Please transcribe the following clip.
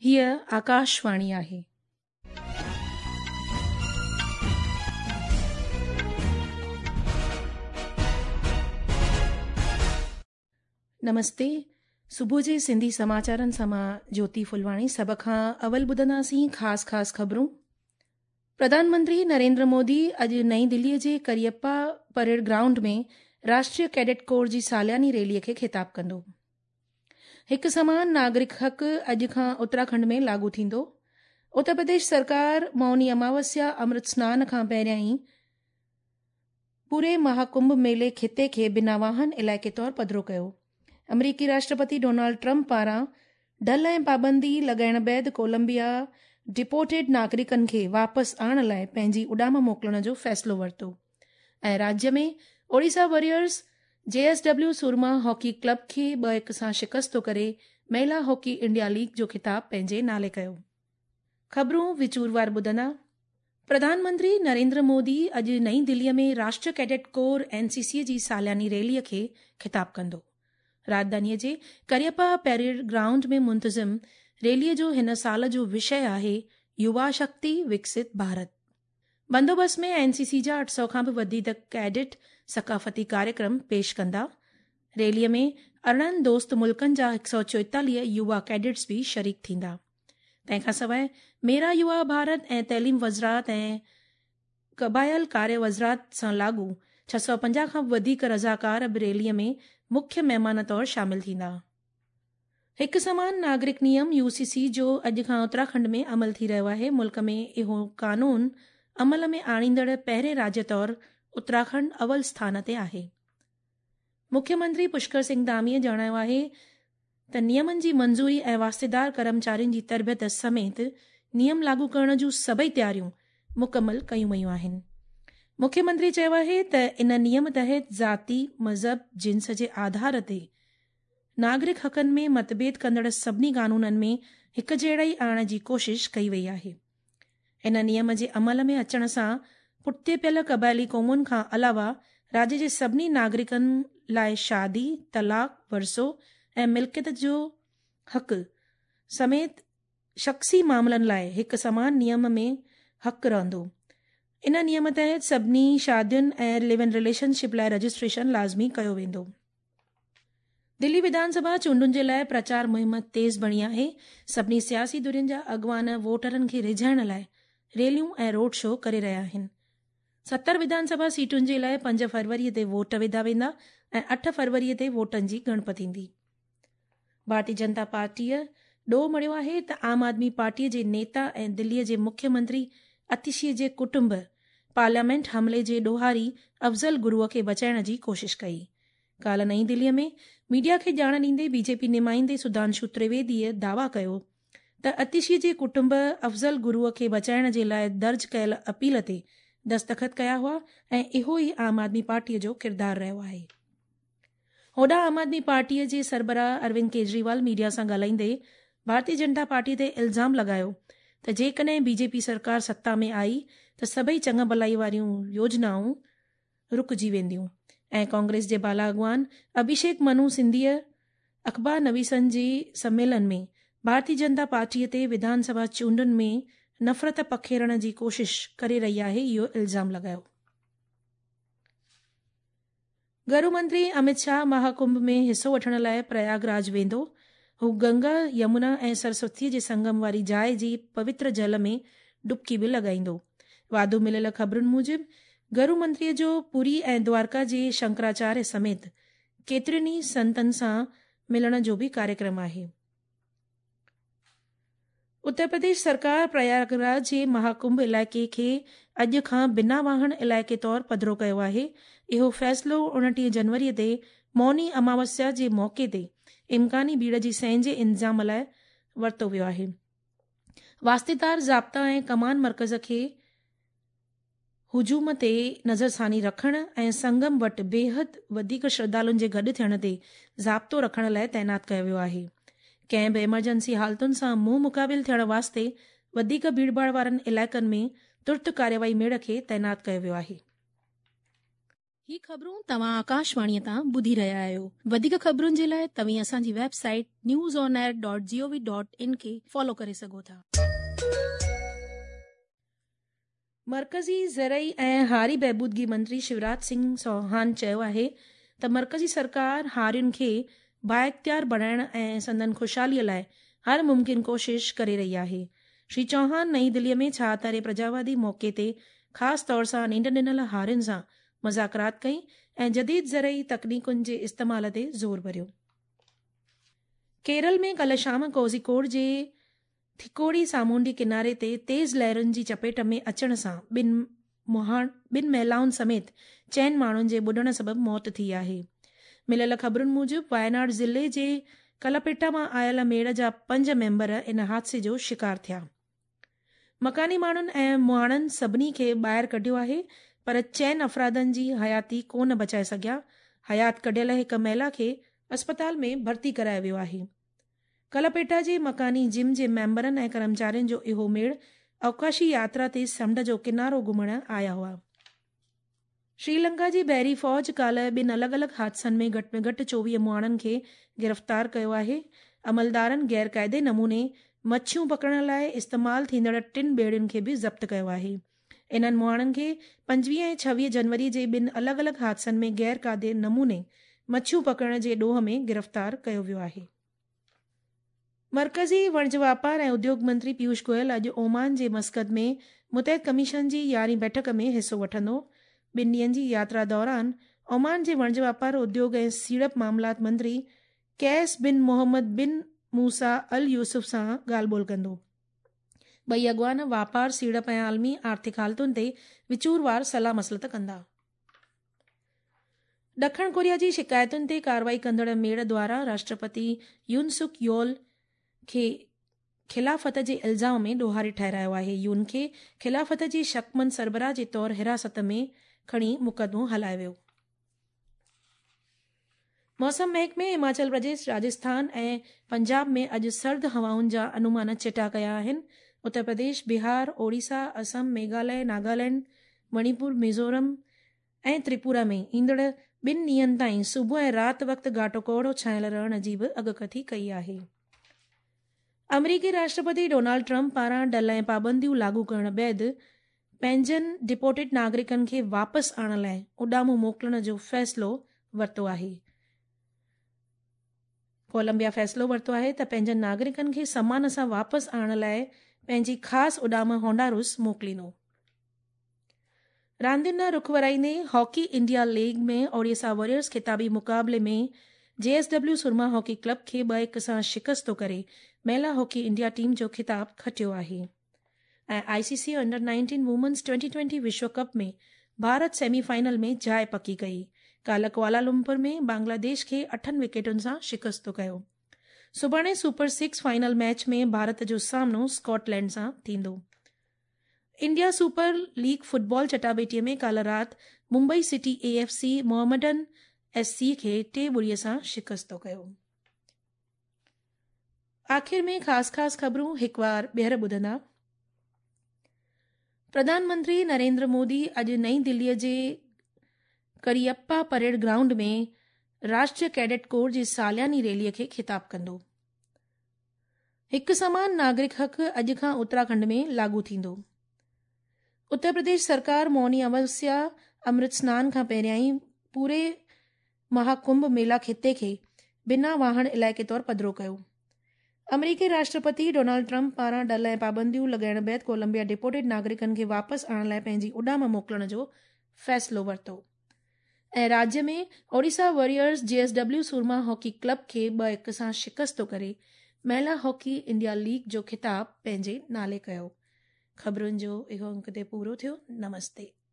हीअ आकाशवाणी आहे। नमस्ते। सुबुह जे सिंधी समाचारनि सां मां ज्योति फुलवाणी। सभ खां अवल ॿुधंदासीं ख़ास खबरूं। प्रधानमंत्री नरेंद्र मोदी अॼु नई दिल्लीअ जे करियप्पा परेड ग्राउंड में राष्ट्रीय कैडेट कोर जी सालियानी रैलीअ खे ख़िताब कंदो। हिकु समान नागरिक हक़ अॼु खां उत्तराखंड में लागू थींदो। उत्तर प्रदेश सरकार मौनी अमावस्या अमृत स्नान खां पहिरियां ई पूरे महाकुंभ मेले खिते खे बिना वाहन इलाइक़े तौरु पधिरो कयो। अमरीकी राष्ट्रपति डोनाल्ड ट्रंप पारां ढल ऐं पाबंदी लॻाइण बैदि कोलंबिया डिपोर्टेड नागरिकनि खे वापसि आणण लाइ पंहिंजी उॾाम मोकिलण जो फ़ैसिलो वरितो। ऐं राज्य में Odisha warriors JSW Soorma hockey club खे 2-1 सां शिकस्त करे महिला हॉकी इंडिया लीग जो ख़िताब पंहिंजे नाले कयो। ख़बरूं विचूरवार ॿुधंदा। प्रधानमंत्री नरेंद्र मोदी अॼु नई दिल्लीअ में राष्ट्रीय कैडेट कोर NCC जी सालियानी रैलीअ खे ख़िताब कंदो। राजधानीअ जे करियप्पा परेड ग्राउंड में मुंतज़िम रैलीअ जो हिन साल जो विषय आहे युवा शक्ति विकसित भारत। बंदोबस्त में NCC जा 800 खां बि वधीक कैडेट सकाफ़ती कार्यक्रम पेश कंदा। रैलीअ में 18 दोस्त मुल्कनि जा 144 युवा कैडेट्स भी शरीक थींदा। तंहिंखां सवाइ मेरा युवा भारत ऐं तइलीम वज़रात ऐं क़बाइल कार्य वज़रात सां लाॻू 650 खां वधीक रज़ाकार बि रैलीअ में मुख्य महिमान तौरु शामिल थींदा। हिकु समान नागरिक नियम UCC जो अॼु खां उत्तराखंड में अमल थी रहियो आहे। मुल्क में इहो कानून अमल में आणींदड़ पहिरें राज्य तौरु उत्तराखंड अवल स्थान ते आहे। मुख्यमंत्री पुष्कर सिंह धामीअ जणायो आहे त नियमनि जी मंज़ूरी ऐं वास्तेदार कर्मचारियुनि जी तरबियत समेत नियम लागू करण जूं सभई तयारियूं मुकमल कयूं वयूं आहिनि। मुख्यमंत्री चयो आहे त इन नियम तहत ज़ाती मज़हब जिन्स जे आधार ते नागरिक हक़नि में मतभेद कंदड़ सभिनी कानूननि में हिकु जहिड़ाई आणण जी कोशिश कई वई आहे। इन नियम जे अमल में अचण सां पुठिते पियल क़बाइली क़ौमुनि खां अलावा राज्य जे सभिनी नागरिकनि लाइ शादी, तलाक, वरसो ऐं मिल्कियत जो हक़ समेत शख़्सी मामलनि लाइ हिकु समान नियम में हक़ रहंदो। इन नियम तहत सभिनी शादियुनि ऐं लिव इन रिलेशनशिप लाइ रजिस्ट्रेशन लाज़मी कयो वेंदो। दिल्ली विधानसभा चूंडुनि जे लाइ प्रचार मुहिम तेज़ बणी आहे। सभिनी सियासी धुरियुनि जा अॻवान वोटरनि खे रिझाइण लाइ रैलियूं ऐं रोड शो करे रहिया आहिनि। 70 विधानसभा सीटुनि जे लाइ 5 फरवरीअ ते वोट विधा वेंदा ऐं 8 फरवरीअ ते वोटनि जी ॻणप थींदी। भारतीय जनता पार्टीअ ॾोह मड़ियो आहे त आम आदमी पार्टीअ जे नेता ऐं दिल्लीअ जे मुख्यमंत्री अतिशीअ जे कुटुंब पार्लियामेंट हमले जे ॾोहारी अफ़ज़ल गुरुअ खे बचाइण जी कोशिश कई। काल्ह नईं दिल्लीअ में मीडिया खे ॼाण ॾींदे BJP निमाइंदे सुधांशु त्रिवेदीअ दावा कयो त अतिशीअ जे कुटुंब अफ़ज़ल गुरुअ खे बचाइण जे लाइ दर्ज कयल अपील ते दस्तख़त कया हुआ ऐं इहो ई आम आदमी पार्टीअ जो किरदारु रहियो आहे। होॾां आम आदमी पार्टीअ जे सरबराह अरविंद केजरीवाल मीडिया सां ॻाल्हाईंदे भारतीय जनता पार्टीअ ते इल्ज़ाम लॻायो त जेकॾहिं BJP सरकार सत्ता में आई त सभई चङ भलाई वारियूं योजनाऊं रुकिजी वेंदियूं ऐं कांग्रेस जे बाला अॻवान अभिषेक मनु सिंधिया अख़बार नवीसनि जे सम्मेलन में भारतीय जनता पार्टीअ ते विधानसभा चूंडुनि में नफ़रत पखेरण जी कोशिश करे रही आहे, इहो इल्ज़ाम लॻायो। गृह मंत्री अमित शाह महाकुंभ में हिस्सो वठण लाइ प्रयागराज वेंदो। हू गंगा, यमुना ऐं सरस्वतीअ जे संगम वारी जाइ जी पवित्र जल में डुबकी बि लॻाईंदो। वाधू मिलियल ख़बरुनि मूजिबि गृह मंत्रीअ जो पुरी ऐं द्वारका जे शंकराचार्य समेत केतिरनि ई संतनि सां मिलण जो बि कार्यक्रम आहे। उत्तर प्रदेश सरकार प्रयागराज जे महाकुंभ इलाइक़े खे अॼु खां बिना वाहन इलाइक़े तौरु पधिरो कयो आहे। इहो फ़ैसिलो 29 जनवरीअ ते मौनी अमावस्या जे मौक़े ते इम्कानी भीड़ जी सैं जे इंतज़ाम लाइ वरितो वियो आहे। वास्तेदार ज़ाब्ता ऐं कमान मर्कज़ खे हुजूम ते नज़रसानी रखण ऐं संगम वटि बेहद वधीक श्रद्धालुनि जे गॾु थियण ते ज़ाब्तो रखण लाइ तैनात कयो वियो आहे। कंहिं बि एमरजेंसी हालतुनि सां मुंहुं मुक़ाबिल थियण वास्ते वधीक भीड़भाड़ वारनि इलाइक़नि में तुर्त कार्यवाही मेड़ खे तैनात कयो वियो आहे। ही ख़बरूं तव्हां आकाशवाणीअ तां ॿुधी रहिया आहियो। वधीक ख़बरुनि जे लाइ तव्हीं असांजी वेबसाइट newsonair.gov.in खे फॉलो करे सघो था। मरकज़ी ज़रई ऐं हारी बहबूदगी मंत्री शिवराज सिंह चौहान चयो आहे त मरकज़ी सरकार हारियुनि खे बाइख्तियार बणाइण ऐं संदन ख़ुशहालीअ लाइ हर मुमकिन कोशिश करे रही आहे। श्री चौहान नईं दिल्लीअ में 76 प्रजावादी मौक़े ते ख़ासि तौर सां निंड ॾिनल हारियुनि सां मुज़ाकरात कई ऐं जदीद ज़रई तकनीकुनि जे इस्तेमाल ते ज़ोर भरियो। केरल में कल्ह शाम कोज़ीकोड जे थिकोड़ी सामूंडी किनारे ते तेज़ लहरुनि जी चपेट में अचण सां ॿिनि महिलाउनि समेत 4 माण्हुनि जे ॿुॾण सबबि मौत थी आहे। मिलियल ख़बरुनि मूजिबि वायनाड ज़िले जे कलपेटा मां आयल मेड़ जा 5 मेंबर इन हादसे जो शिकार थिया। मकानी माण्हुनि ऐं मुहाणनि सभिनी खे ॿाहिरि कढियो आहे, पर 4 अफ़रादनि जी हयाती कोन बचाए सघिया। हयात कढियल हिक महिला खे अस्पताल में भर्ती करायो वियो आहे। कलपेटा जे मकानी जिम जे मेंबरनि ऐं कर्मचारियुनि जो इहो मेड़ अवकाशी यात्रा ते समुंड जो किनारो घुमण आया हुआ। श्रीलंका जी बहरी फ़ौज काल्ह 2 अलॻि-अलॻि हादसनि में घटि में घटि 24 मुहाणनि खे गिरफ़्तार कयो आहे। अमलदारनि गैरक़ाइदे नमूने मच्छियूं पकड़ण लाइ इस्तेमालु थींदड़ 3 ॿेड़ियुनि खे बि ज़ब्त कयो आहे। इन्हनि मुहाणनि खे 25 ऐं 26 जनवरी जे 2 अलॻि-अलॻि हादसनि में गैरक़ाइदे नमूने मच्छियूं पकड़ण जे ॾोह में गिरफ़्तार कयो वियो आहे। मरकज़ी वणिज वापार ऐं उद्योग मंत्री पीयूष गोयल अॼु ओमान जे मस्कत में मुतहद कमीशन जी 11हीं बैठक में हिसो वठंदो। 2 ॾींहनि जी यात्रा दौरान ओमान जे वणिज वापार उद्योग ऐं सीड़प मामलात मंत्री कैस बिन मोहम्मद बिन मूसा अल यूसुफ सां ॻाल्हि ॿोल कंदो। ॿई अॻवान वापार, सीड़प ऐं आलमी आर्थिक हालतुनि ते विचूरवार सलाह मसलत कंदा। ॾखण कोरिया जी शिकायतुनि ते कार्रवाई कंदड़ मेड़ द्वारा राष्ट्रपति यून सुक योल खे ख़िलाफ़त जे इल्ज़ाम में ॾोहारी ठहिरायो आहे। यून खे ख़िलाफ़त जी शक़मंद सरबराह जे तौरु हिरासत में खणी मुक़दमो हलायो वियो। मौसम महकमे हिमाचल प्रदेश, राजस्थान ऐं पंजाब में अॼु सर्द हवाउनि जा अनुमान चिटा कया आहिनि। उत्तर प्रदेश, बिहार, ओडिशा, असम, मेघालय, नागालैंड, मणिपुर, मिज़ोरम ऐं त्रिपुरा में ईंदड़ 2 ॾींहंनि ताईं सुबुह ऐं राति वक़्तु घाटो कोहड़ो छायल रहण जी बि अॻकथी कई आहे। अमरीकी राष्ट्रपति डोनाल्ड ट्रंप पारां डल ऐं पाबंदियूं लागू करण बैदि पंहिंजनि डिपोर्टेड नागरिकनि खे वापसि आणण लाइ उॾामूं मोकिलण जो फ़ैसिलो वरितो आहे। कोलंबिया फ़ैसिलो वरितो आहे त पंहिंजनि नागरिकनि खे समान सां वापसि आणण लाइ पंहिंजी ख़ासि उॾाम होंडारुस मोकिलींदो। रांदियुनि ॾांहुं रुख़ वराईंदे हॉकी इंडिया लीग में ओडिशा वॉरियर्स ख़िताबी मुक़ाबले में JSW सुरमा हॉकी क्लब खे 2-1 सां शिकस्त करे महिला हॉकी इंडिया टीम जो ख़िताब खटियो आहे। ऐं ICC अंडर 19 वुमेन्स 2020 विश्व कप में भारत सेमीफाइनल में जाइ पकी कई। काल्ह कुआलालंपुर में बांग्लादेश खे 8 विकेटुनि सां शिकस्त कयो। सुभाणे सुपर 6 फाइनल मैच में भारत जो सामनो स्कॉटलैंड सां थींदो। इंडिया सुपर लीग फुटबॉल चटाभेटीअ में काल्ह राति Mumbai city AFC Mohammedan SC खे 3-0 सां शिकस्त कयो। आख़िर में ख़ासि ख़बरूं हिकु बार ॿीहर ॿुधंदा। प्रधानमंत्री नरेंद्र मोदी अॼु नईं दिल्लीअ जे करियप्पा परेड ग्राउंड में राष्ट्रीय कैडेट कोर जी सालियानी रैलीअ खे ख़िताब कंदो। हिकु समान नागरिक हक़ अॼु खां उत्तराखंड में लागू थींदो। उत्तर प्रदेश सरकार मौनी अमावस्या अमृत स्नान खां पहिरियां ई पूरे महाकुंभ मेला खिते खे बिना वाहन इलाइक़े तौरु पधिरो कयो। अमरीकी राष्ट्रपति डोनाल्ड ट्रंप पारां डल ऐं पाबंदियूं लॻाइण बैदि कोलंबिया डिपोर्टेड नागरिकनि खे वापसि आणण लाइ पंहिंजी उॾाम मोकिलण जो फ़ैसिलो वरितो। ऐं राज्य में Odisha warriors JSW Soorma hockey club खे 2-1 सां शिकस्त करे महिला हॉकी इंडिया लीग जो ख़िताब पंहिंजे नाले कयो। ख़बरुनि जो इहो अंक ते पूरो थियो। नमस्ते।